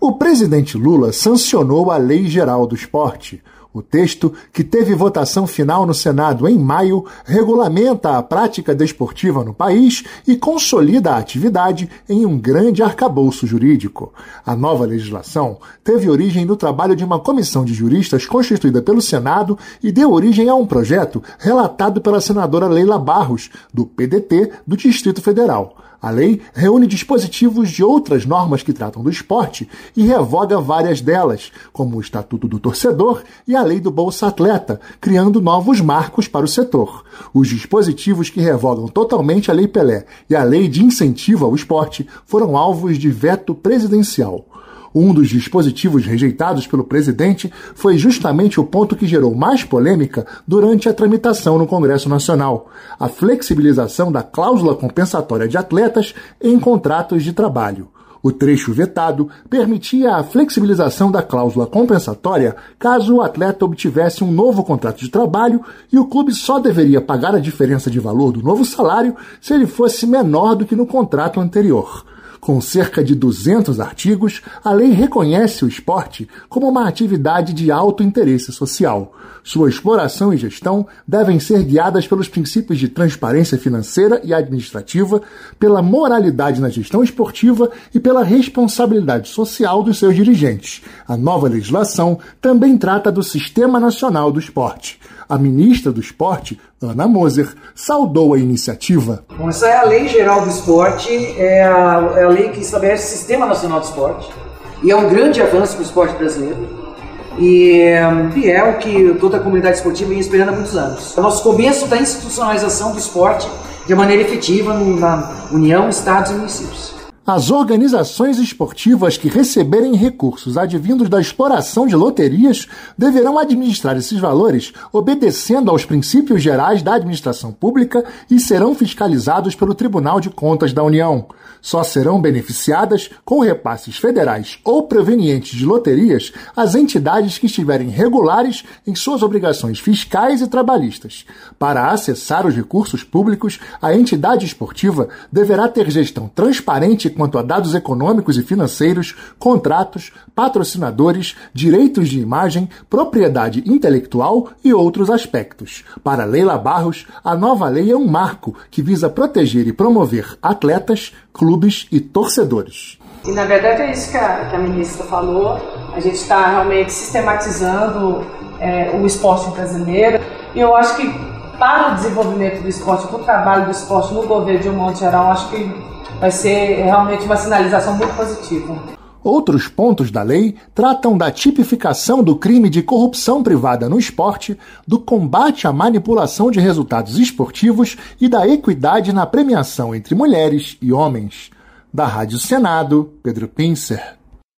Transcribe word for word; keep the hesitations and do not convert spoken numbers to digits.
O presidente Lula sancionou a Lei Geral do Esporte. O texto, que teve votação final no Senado em maio, regulamenta a prática desportiva no país e consolida a atividade em um grande arcabouço jurídico. A nova legislação teve origem no trabalho de uma comissão de juristas constituída pelo Senado e deu origem a um projeto relatado pela senadora Leila Barros, do P D T do Distrito Federal. A lei reúne dispositivos de outras normas que tratam do esporte e revoga várias delas, como o Estatuto do Torcedor e a Lei do Bolsa Atleta, criando novos marcos para o setor. Os dispositivos que revogam totalmente a Lei Pelé e a Lei de Incentivo ao Esporte foram alvos de veto presidencial. Um dos dispositivos rejeitados pelo presidente foi justamente o ponto que gerou mais polêmica durante a tramitação no Congresso Nacional: a flexibilização da cláusula compensatória de atletas em contratos de trabalho. O trecho vetado permitia a flexibilização da cláusula compensatória caso o atleta obtivesse um novo contrato de trabalho e o clube só deveria pagar a diferença de valor do novo salário se ele fosse menor do que no contrato anterior. Com cerca de duzentos artigos, a lei reconhece o esporte como uma atividade de alto interesse social. Sua exploração e gestão devem ser guiadas pelos princípios de transparência financeira e administrativa, pela moralidade na gestão esportiva e pela responsabilidade social dos seus dirigentes. A nova legislação também trata do Sistema Nacional do Esporte. A ministra do Esporte, Ana Moser, saudou a iniciativa. Bom, essa é a Lei Geral do Esporte, é a, é a lei que estabelece o Sistema Nacional do Esporte, e é um grande avanço para o esporte brasileiro, e, e é o que toda a comunidade esportiva vem esperando há muitos anos. É o nosso começo da institucionalização do esporte de maneira efetiva na União, Estados e municípios. As organizações esportivas que receberem recursos advindos da exploração de loterias deverão administrar esses valores obedecendo aos princípios gerais da administração pública e serão fiscalizados pelo Tribunal de Contas da União. Só serão beneficiadas com repasses federais ou provenientes de loterias as entidades que estiverem regulares em suas obrigações fiscais e trabalhistas. Para acessar os recursos públicos, a entidade esportiva deverá ter gestão transparente quanto a dados econômicos e financeiros, contratos, patrocinadores, direitos de imagem, propriedade intelectual e outros aspectos. Para Leila Barros, a nova lei é um marco que visa proteger e promover atletas, clubes e torcedores. E na verdade é isso que a, que a ministra falou, a gente está realmente sistematizando é, o esporte brasileiro, e eu acho que para o desenvolvimento do esporte, para o trabalho do esporte no governo de um modo geral, acho que vai ser realmente uma sinalização muito positiva. Outros pontos da lei tratam da tipificação do crime de corrupção privada no esporte, do combate à manipulação de resultados esportivos e da equidade na premiação entre mulheres e homens. Da Rádio Senado, Pedro Pincer.